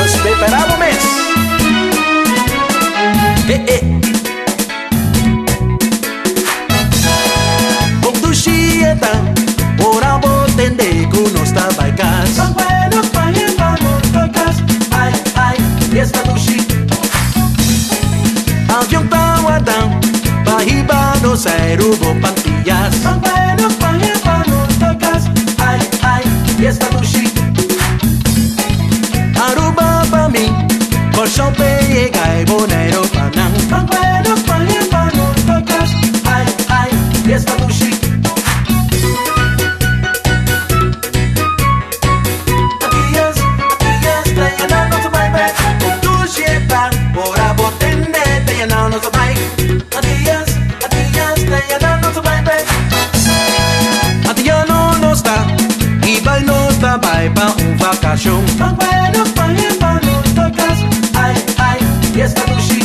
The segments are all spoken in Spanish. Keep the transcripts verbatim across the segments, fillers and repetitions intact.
Nos preparamos mes. Eh, eh. Con tu chieta, ora botende que no está baicas. Van bueno pa' llevarnos tocas. Ay, ay, fiesta tu chi. Avión tawadán, bajiba nos aerubo pantillas. Van bueno pa' llevarnos tocas. Ay, ay, fiesta tu chi. Aruba pa' mí, por chope llega y bonero panán. Van bueno pa' llevarnos tocas. Ay, ay, fiesta tu chi. Aquellas, aquellas, te llenando tu baile. Con tu chieta, ora botende te llenamos de baile. Aquellas, aquellas, te llenando tu baile. A ti ya no nos da, y va y nos da baile pa' un vacación. Van bueno pa' llevarnos tocas. Ay, ay, fiesta tu chi.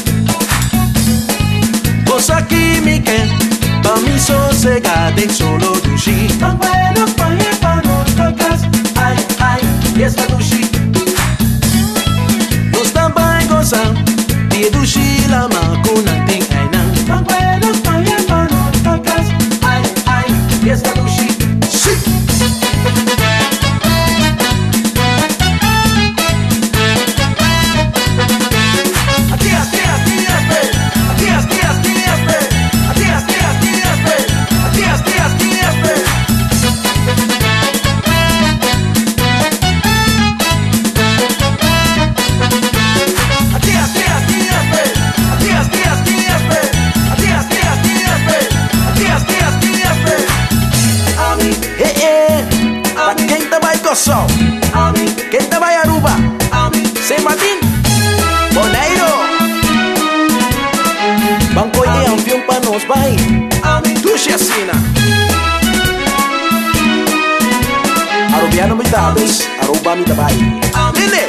Vos aquí mi que, pa' mi sosegada en solo tu chi. Van bueno pa' llevarnos tocas. Ay, ay, fiesta tu chi. Nos da baile gozar, y tu chi la macuna ting ainan. Van bueno pa' llevarnos tocas. Ay, ay, fiesta tu chi. Sí. Tías, tías, tías, pe. Tías, tías, tías, pe. Tías, tías, tías, pe. Tías, tías, tías, pe. Tías, tías, tías, pe. Tías, tías, tías, pe. Tías, tías, tías, pe. Tías, tías, tías, pe. A mí, Eh, eh, pa' quem te vai gozar, a mí, quem te vai Aruba, a mí. San Martín, Bonaire. Banco de avión pa' nos vai, A mí, tu chacina. Arubiano me dados, Aruba me vai. Lele,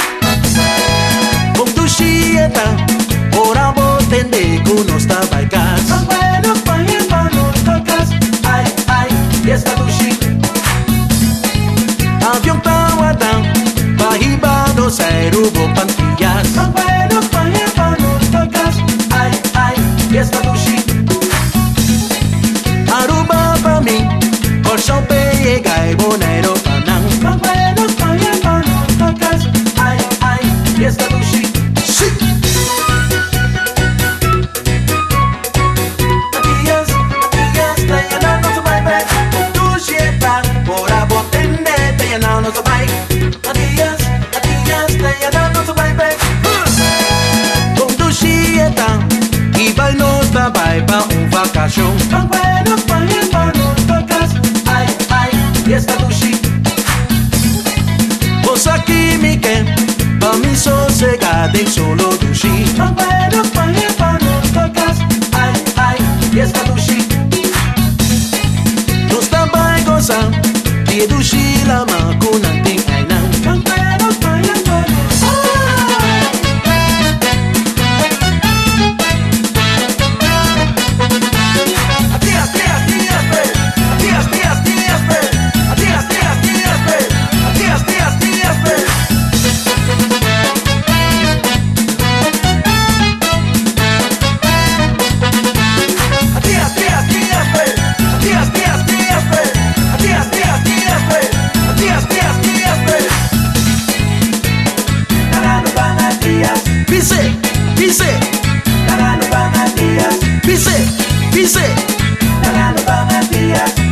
con tu chieta, ora botende que no está baicas. van bueno pa' llevarnos tocas. Ay, ay, fiesta tu chi. Avión tawadán, bajiba nos aerubo pantillas. Van bueno pa' llevarnos tocas. Ay, ay, fiesta tu chi. Aruba pa' mí, por chope llega y bonero panán. Van bueno pa' llevarnos tocas. Ay, ay, fiesta tu chi. Sí. Aquellas, aquellas, te llenando tu baile. Con tu chieta, ora botende te llenamos de baile. Aquellas, aquellas, te llenando tu baile. Con tu chieta, y va y nos da baile pa' un vacación. Van bueno pa' llevarnos tocas. Ay, ay, fiesta tu chi. Vos aquí mi que, pa' mi sosegada en solo tu chi. Van bueno pa' llevarnos tocas. Ay, ay, fiesta tu chi. Nos da baile gozar, y tu chi la macuna ting ainan. Van bueno pa' llevarnos. Tías, tías, tías, pe. Tías, tías, tías, pe. Tías, tías, tías, pe. Tías, tías, tías, pe. Tías, tías, tías, pe. Tías, tías, tías, pe. Tías, tías, tías, pe. Tías, tías, tías, pe. Ganando van a tías, Pise, pise, ganando van a tías, pise, pise. ganando van a tías.